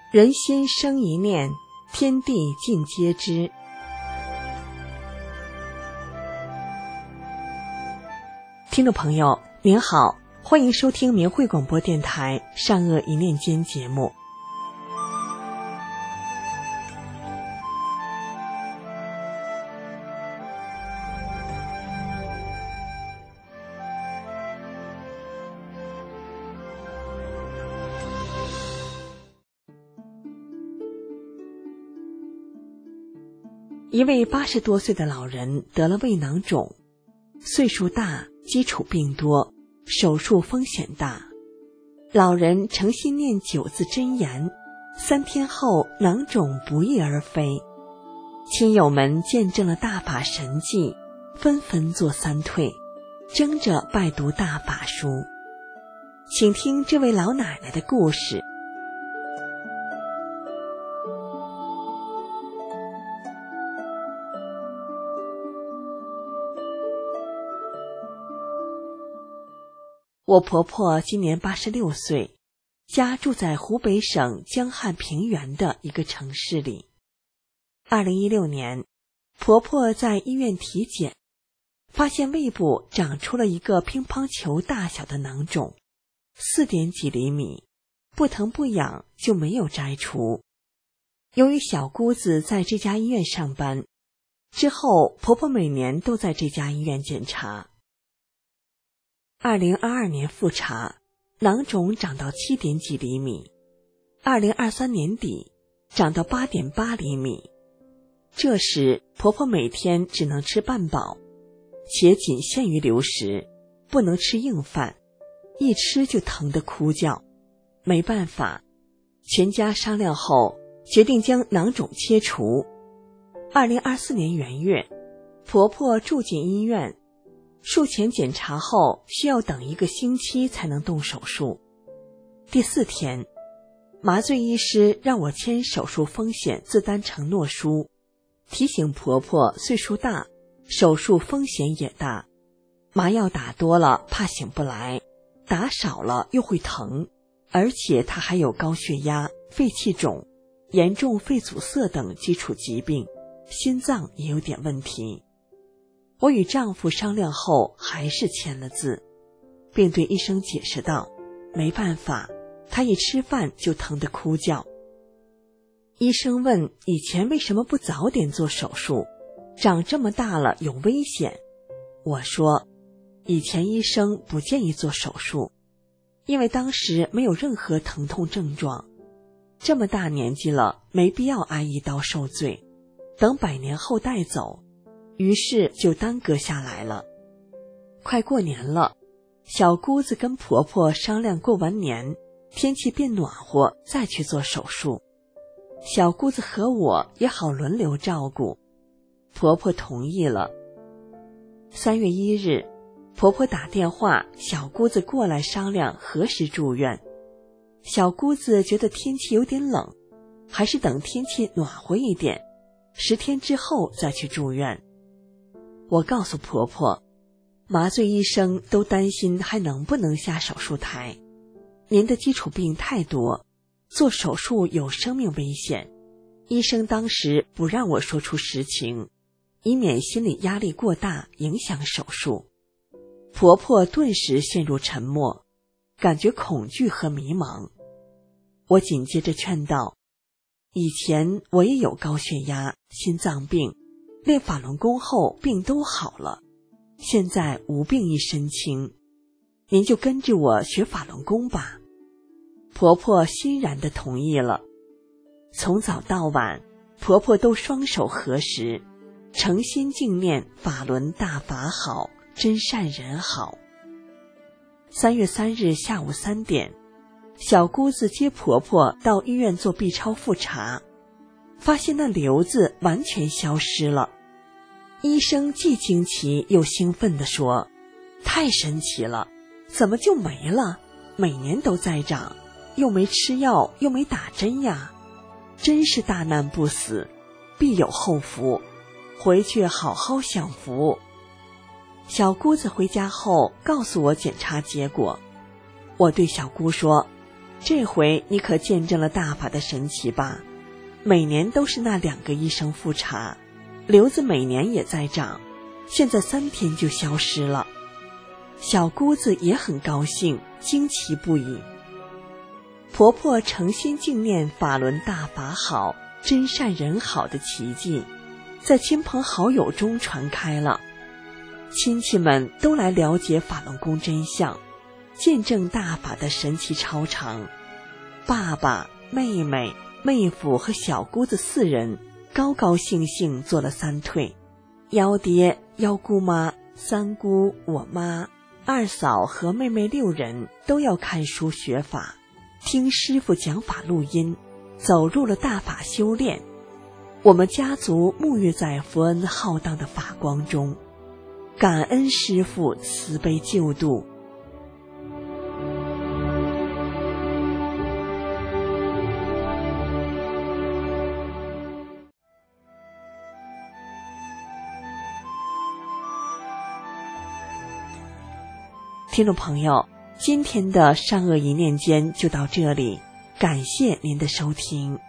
人心生一念，天地尽皆知。听众朋友您好，欢迎收听明慧广播电台善恶一念间节目。一位80多岁的老人得了胃囊肿，岁数大，基础病多，手术风险大。老人诚心念9字真言，3天后囊肿不翼而飞。亲友们见证了大法神迹，纷纷做3退，争着拜读大法书。请听这位老奶奶的故事。我婆婆今年86岁，家住在湖北省江汉平原的一个城市里。2016年，婆婆在医院体检，发现胃部长出了一个乒乓球大小的囊肿，4点几厘米，不疼不痒，就没有摘除。由于小姑子在这家医院上班，之后婆婆每年都在这家医院检查。2022年复查，囊肿长到7点几厘米，2023年底长到8.8厘米。这时婆婆每天只能吃半饱，且仅限于流食，不能吃硬饭，一吃就疼得哭叫。没办法，全家商量后决定将囊肿切除。2024年元月，婆婆住进医院，术前检查后需要等1个星期才能动手术。第4天，麻醉医师让我签手术风险自担承诺书，提醒婆婆岁数大，手术风险也大，麻药打多了怕醒不来，打少了又会疼，而且她还有高血压、肺气肿、严重肺阻塞等基础疾病，心脏也有点问题。我与丈夫商量后还是签了字，并对医生解释道，没办法，她一吃饭就疼得哭叫。医生问以前为什么不早点做手术，长这么大了有危险。我说以前医生不建议做手术，因为当时没有任何疼痛症状，这么大年纪了，没必要挨一刀受罪，等100年后带走，于是就耽搁下来了。快过年了，小姑子跟婆婆商量过完年，天气变暖和再去做手术。小姑子和我也好轮流照顾，婆婆同意了。3月1日，婆婆打电话，小姑子过来商量何时住院。小姑子觉得天气有点冷，还是等天气暖和一点，10天之后再去住院。我告诉婆婆，麻醉医生都担心还能不能下手术台，您的基础病太多，做手术有生命危险。医生当时不让我说出实情，以免心理压力过大影响手术。婆婆顿时陷入沉默，感觉恐惧和迷茫。我紧接着劝道，以前我也有高血压、心脏病，练法轮功后病都好了，现在无病一身轻，您就跟着我学法轮功吧。婆婆欣然地同意了。从早到晚，婆婆都双手合十，诚心敬念法轮大法好，真善人好。3月3日下午3点，小姑子接婆婆到医院做 B 超复查，发现那瘤子完全消失了。医生既惊奇又兴奋地说，太神奇了，怎么就没了？每年都在长，又没吃药又没打针呀，真是大难不死，必有后福，回去好好享福。小姑子回家后告诉我检查结果，我对小姑说， 这回你可见证了大法的神奇吧？每年都是那2个医生复查，瘤子每年也在长，现在3天就消失了。小姑子也很高兴，惊奇不已。婆婆诚心敬念法轮大法好，真善人好的奇迹，在亲朋好友中传开了。亲戚们都来了解法轮功真相，见证大法的神奇超常。爸爸、妹妹、妹夫和小姑子4人高高兴兴做了3退，幺爹、幺姑妈、三姑、我妈、二嫂和妹妹6人都要看书学法，听师父讲法录音，走入了大法修炼。我们家族沐浴在佛恩浩荡的法光中，感恩师父慈悲救度。听众朋友，今天的善恶一念间就到这里，感谢您的收听。